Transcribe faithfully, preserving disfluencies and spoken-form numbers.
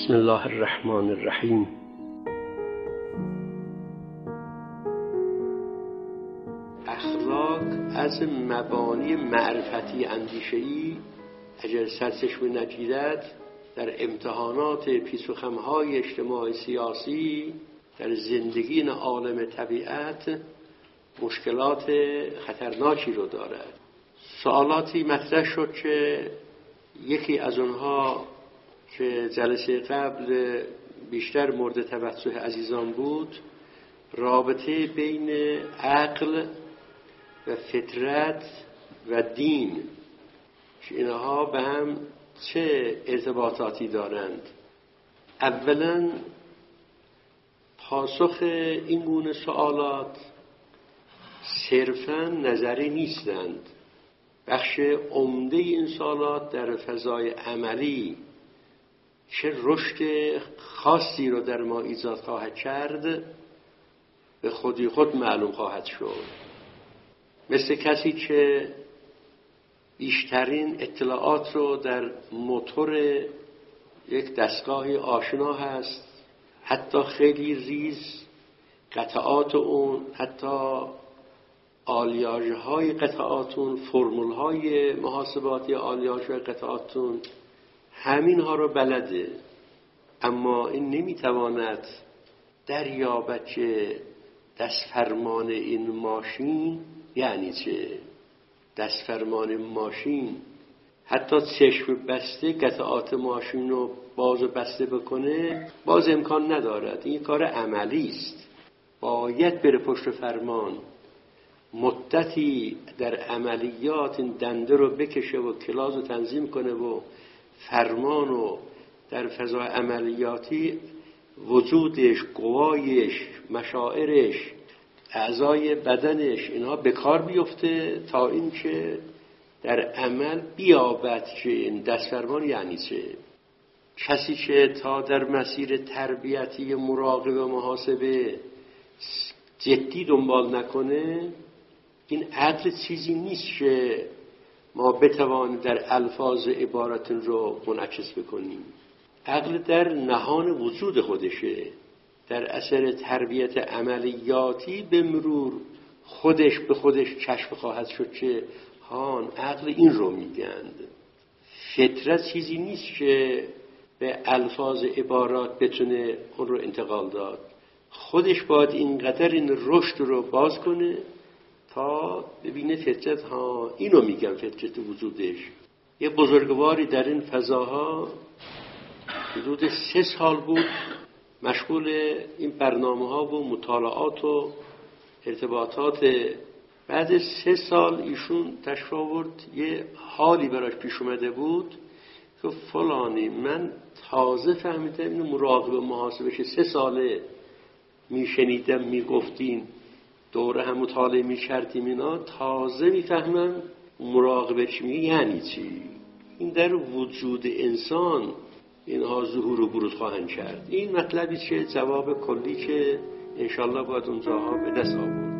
بسم الله الرحمن الرحیم. اخلاق از مبانی معرفتی اندیشه‌ای اگر سرچشمه نگیرد در امتحانات پیچ و خم‌های اجتماعی سیاسی در زندگی این عالم طبیعت مشکلات خطرناکی رو دارد. سوالاتی مطرح شد که یکی از اونها که جلسه قبل بیشتر مورد توجه عزیزان بود، رابطه بین عقل و فطرت و دین، که اینها به هم چه ارتباطاتی دارند. اولا پاسخ این گونه سوالات صرفاً نظری نیستند. بخش عمده این سوالات در فضای عملی چه رشد خاصی رو در ما ایجاد خواهد کرد به خودی خود معلوم خواهد شد. مثل کسی که بیشترین اطلاعات رو در موتور یک دستگاهی آشنا هست، حتی خیلی ریز قطعات اون، حتی آلیاژهای قطعاتون، فرمولهای محاسباتی آلیاژهای قطعاتون، همین ها رو بلده، اما این نمیتواند دریابد که دستفرمان این ماشین یعنی چه. دستفرمان ماشین حتی چشم بسته قطعات ماشین رو باز و بسته بکنه باز امکان ندارد. این کار عملی است، باید بره پشت فرمان، مدتی در عملیات این دنده رو بکشه و کلاس رو تنظیم کنه و فرمان رو در فضای عملیاتی وجودش، قوایش، مشاعرش، اعضای بدنش اینها به کار بیفته تا اینکه در عمل بیابد که این دستفرمان یعنی چه. کسی که تا در مسیر تربیتی مراقبه و محاسبه جدی دنبال نکنه، این عقل چیزی نیست که ما بتوانیم در الفاظ عبارت رو منعکس بکنیم. عقل در نهان وجود خودشه، در اثر تربیت عملیاتی به مرور خودش به خودش کشف خواهد شد که هان عقل این رو میگند. فطرت چیزی نیست که به الفاظ عبارات بتونه اون رو انتقال داد. خودش باید اینقدر این رشد رو باز کنه تا ببینه فطرت ها اینو میگن فطرت وجودش. یه بزرگواری در این فضاها حدود سه سال بود مشغول این برنامه ها و مطالعات و ارتباطات. بعد سه سال ایشون تشریف آورد، یه حالی براش پیش اومده بود که فلانی من تازه فهمیدم اینو مراقبه محاسبه سه ساله میشنیدم میگفتین دوره هم مطالعه میکردیم، اینا تازه میفهمم مراقبه چی میگه یعنی چی. این در وجود انسان اینها ظهور و بروز خواهند کرد. این مطلبی که جواب کلی که انشالله باید اونجاها به دست آورد.